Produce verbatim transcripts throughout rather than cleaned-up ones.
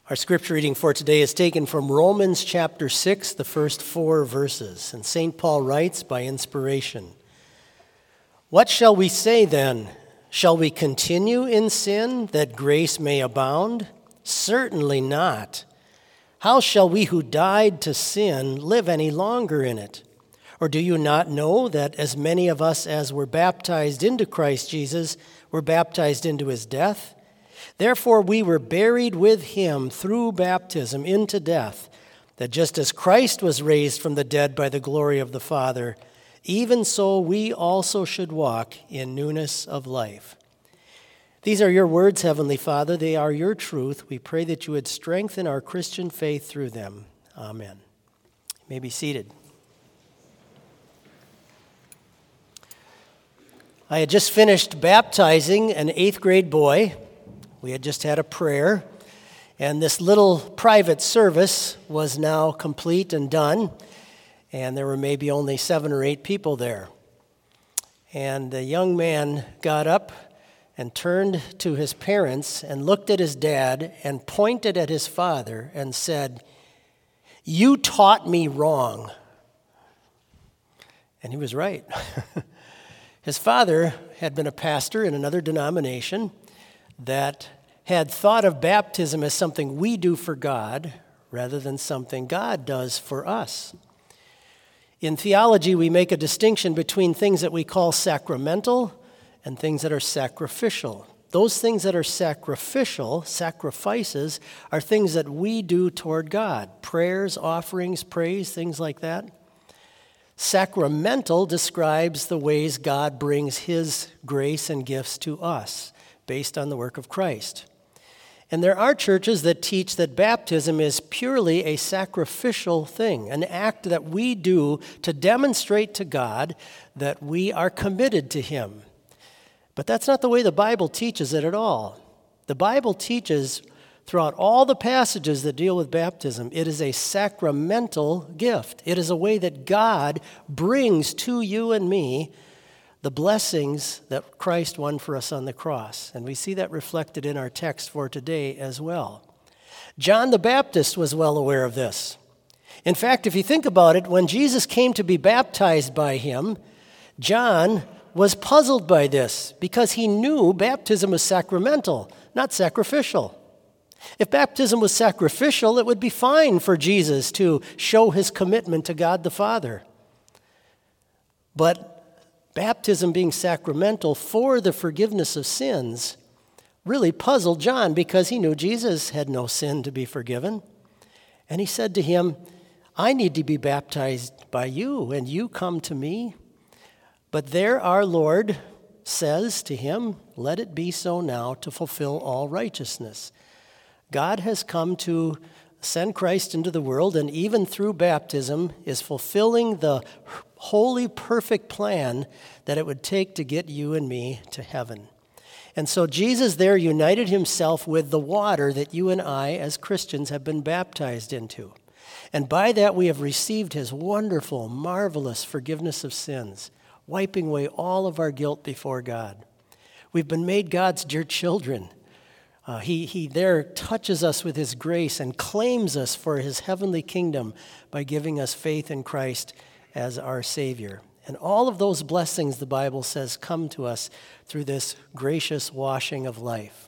Our scripture reading for today is taken from Romans chapter six, the first four verses. And Saint Paul writes by inspiration, "What shall we say then? Shall we continue in sin that grace may abound? Certainly not. How shall we who died to sin live any longer in it? Or do you not know that as many of us as were baptized into Christ Jesus were baptized into his death? Therefore we were buried with him through baptism into death, that just as Christ was raised from the dead by the glory of the Father, even so we also should walk in newness of life." These are your words, Heavenly Father. They are your truth. We pray that you would strengthen our Christian faith through them. Amen. You may be seated. I had just finished baptizing an eighth grade boy. We had just had a prayer, and this little private service was now complete and done, and there were maybe only seven or eight people there. And the young man got up and turned to his parents and looked at his dad and pointed at his father and said, "You taught me wrong." And he was right. His father had been a pastor in another denomination that had thought of baptism as something we do for God rather than something God does for us. In theology, we make a distinction between things that we call sacramental and things that are sacrificial. Those things that are sacrificial, sacrifices, are things that we do toward God. Prayers, offerings, praise, things like that. Sacramental describes the ways God brings his grace and gifts to us based on the work of Christ. And there are churches that teach that baptism is purely a sacrificial thing, an act that we do to demonstrate to God that we are committed to him. But that's not the way the Bible teaches it at all. The Bible teaches throughout all the passages that deal with baptism, it is a sacramental gift. It is a way that God brings to you and me the blessings that Christ won for us on the cross. And we see that reflected in our text for today as well. John the Baptist was well aware of this. In fact, if you think about it, when Jesus came to be baptized by him, John was puzzled by this because he knew baptism was sacramental, not sacrificial. If baptism was sacrificial, it would be fine for Jesus to show his commitment to God the Father. But baptism being sacramental for the forgiveness of sins really puzzled John because he knew Jesus had no sin to be forgiven. And he said to him, "I need to be baptized by you, and you come to me?" But there our Lord says to him, "Let it be so now to fulfill all righteousness." God has come to send Christ into the world, and even through baptism is fulfilling the holy, perfect plan that it would take to get you and me to heaven. And so Jesus there united himself with the water that you and I as Christians have been baptized into. And by that we have received his wonderful, marvelous forgiveness of sins, wiping away all of our guilt before God. We've been made God's dear children. Uh, he, he there touches us with his grace and claims us for his heavenly kingdom by giving us faith in Christ as our Savior. And all of those blessings, the Bible says, come to us through this gracious washing of life.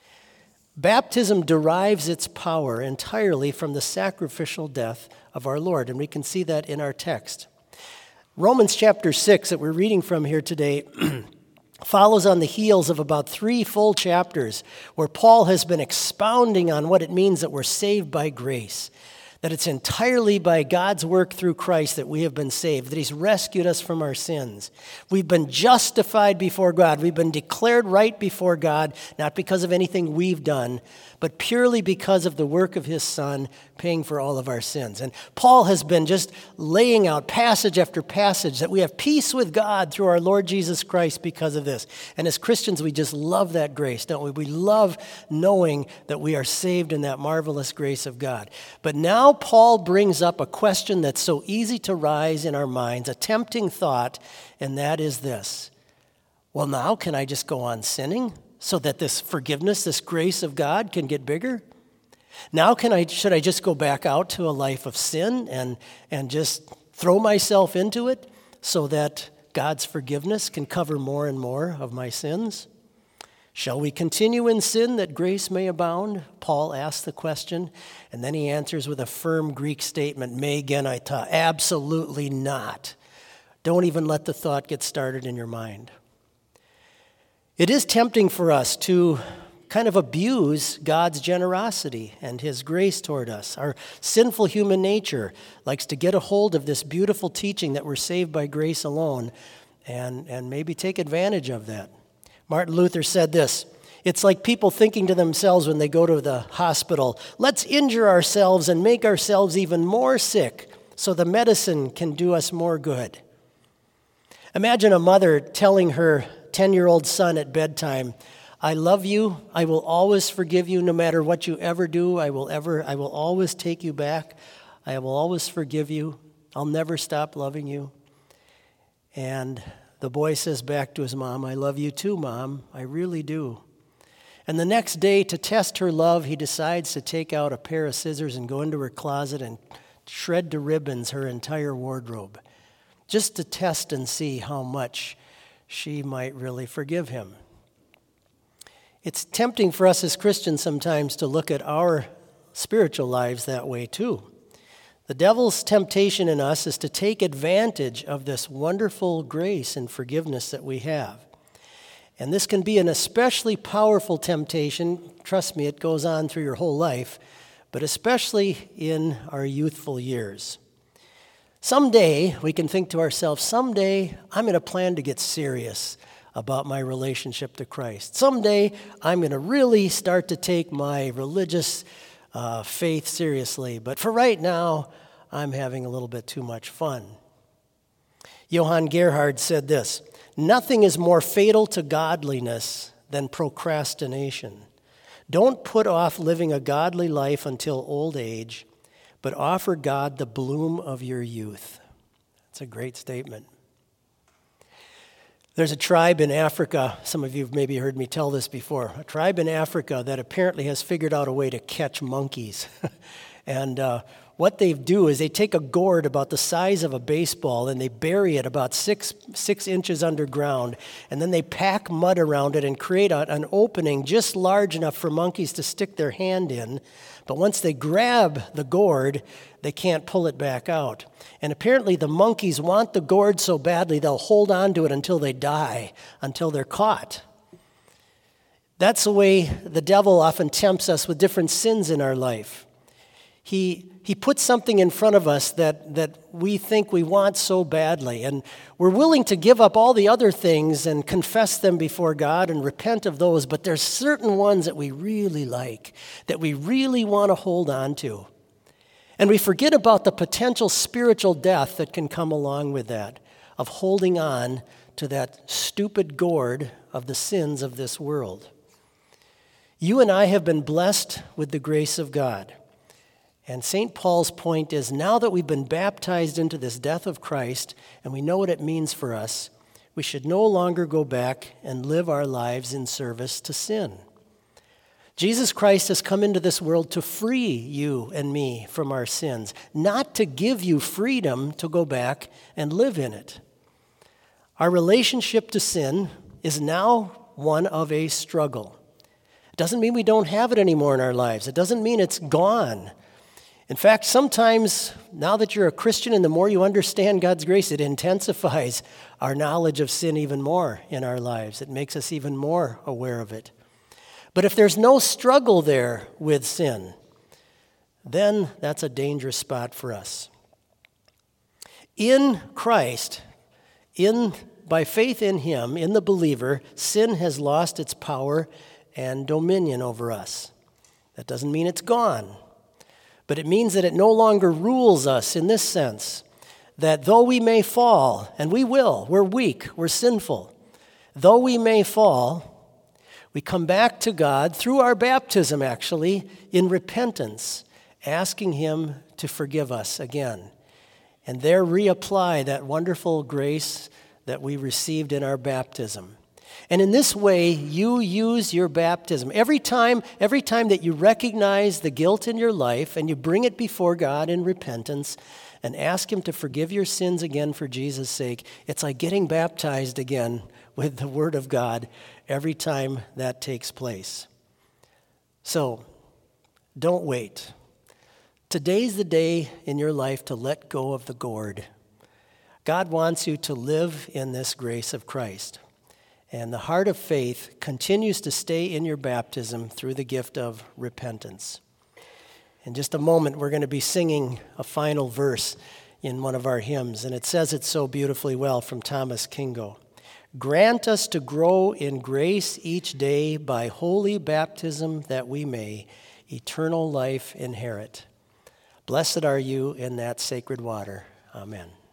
Baptism derives its power entirely from the sacrificial death of our Lord, and we can see that in our text. Romans chapter six that we're reading from here today follows on the heels of about three full chapters where Paul has been expounding on what it means that we're saved by grace, that it's entirely by God's work through Christ that we have been saved, that he's rescued us from our sins. We've been justified before God. We've been declared right before God, not because of anything we've done, but purely because of the work of his Son paying for all of our sins. And Paul has been just laying out passage after passage that we have peace with God through our Lord Jesus Christ because of this. And as Christians, we just love that grace, don't we? We love knowing that we are saved in that marvelous grace of God. But now Paul brings up a question that's so easy to rise in our minds, a tempting thought, and that is this. Well, now can I just go on sinning so that this forgiveness, this grace of God can get bigger? Now can I should I just go back out to a life of sin and, and just throw myself into it so that God's forgiveness can cover more and more of my sins? Shall we continue in sin that grace may abound? Paul asks the question, and then he answers with a firm Greek statement, me geneita, absolutely not. Don't even let the thought get started in your mind. It is tempting for us to kind of abuse God's generosity and his grace toward us. Our sinful human nature likes to get a hold of this beautiful teaching that we're saved by grace alone and, and maybe take advantage of that. Martin Luther said this, it's like people thinking to themselves when they go to the hospital, let's injure ourselves and make ourselves even more sick so the medicine can do us more good. Imagine a mother telling her ten-year-old son at bedtime, I love you, I will always forgive you no matter what you ever do, I will ever, I will always take you back, I will always forgive you, I'll never stop loving you. And the boy says back to his mom, I love you too, Mom, I really do. And the next day, to test her love, he decides to take out a pair of scissors and go into her closet and shred to ribbons her entire wardrobe, just to test and see how much she might really forgive him. It's tempting for us as Christians sometimes to look at our spiritual lives that way too. The devil's temptation in us is to take advantage of this wonderful grace and forgiveness that we have. And this can be an especially powerful temptation. Trust me, it goes on through your whole life, but especially in our youthful years. Someday, we can think to ourselves, someday I'm going to plan to get serious about my relationship to Christ. Someday, I'm going to really start to take my religious uh, faith seriously. But for right now, I'm having a little bit too much fun. Johann Gerhard said this, nothing is more fatal to godliness than procrastination. Don't put off living a godly life until old age, but offer God the bloom of your youth. That's a great statement. There's a tribe in Africa, some of you have maybe heard me tell this before, a tribe in Africa that apparently has figured out a way to catch monkeys. and uh, what they do is they take a gourd about the size of a baseball and they bury it about six, six inches underground, and then they pack mud around it and create a, an opening just large enough for monkeys to stick their hand in. But once they grab the gourd, they can't pull it back out. And apparently the monkeys want the gourd so badly they'll hold on to it until they die, until they're caught. That's the way the devil often tempts us with different sins in our life. He he puts something in front of us that, that we think we want so badly, and we're willing to give up all the other things and confess them before God and repent of those, but there's certain ones that we really like, that we really want to hold on to. And we forget about the potential spiritual death that can come along with that, of holding on to that stupid gourd of the sins of this world. You and I have been blessed with the grace of God. And Saint Paul's point is, now that we've been baptized into this death of Christ, and we know what it means for us, we should no longer go back and live our lives in service to sin. Jesus Christ has come into this world to free you and me from our sins, not to give you freedom to go back and live in it. Our relationship to sin is now one of a struggle. It doesn't mean we don't have it anymore in our lives. It doesn't mean it's gone. In fact, sometimes, now that you're a Christian and the more you understand God's grace, it intensifies our knowledge of sin even more in our lives. It makes us even more aware of it. But if there's no struggle there with sin, then that's a dangerous spot for us. In Christ, in by faith in Him, in the believer, sin has lost its power and dominion over us. That doesn't mean it's gone. But it means that it no longer rules us in this sense, that though we may fall, and we will, we're weak, we're sinful, though we may fall, we come back to God through our baptism, actually, in repentance, asking Him to forgive us again, and there reapply that wonderful grace that we received in our baptism. And in this way, you use your baptism. Every time, every time that you recognize the guilt in your life and you bring it before God in repentance and ask Him to forgive your sins again for Jesus' sake, it's like getting baptized again with the Word of God every time that takes place. So, don't wait. Today's the day in your life to let go of the gourd. God wants you to live in this grace of Christ. And the heart of faith continues to stay in your baptism through the gift of repentance. In just a moment, we're going to be singing a final verse in one of our hymns, and it says it so beautifully well from Thomas Kingo. Grant us to grow in grace each day by holy baptism that we may eternal life inherit. Blessed are you in that sacred water. Amen.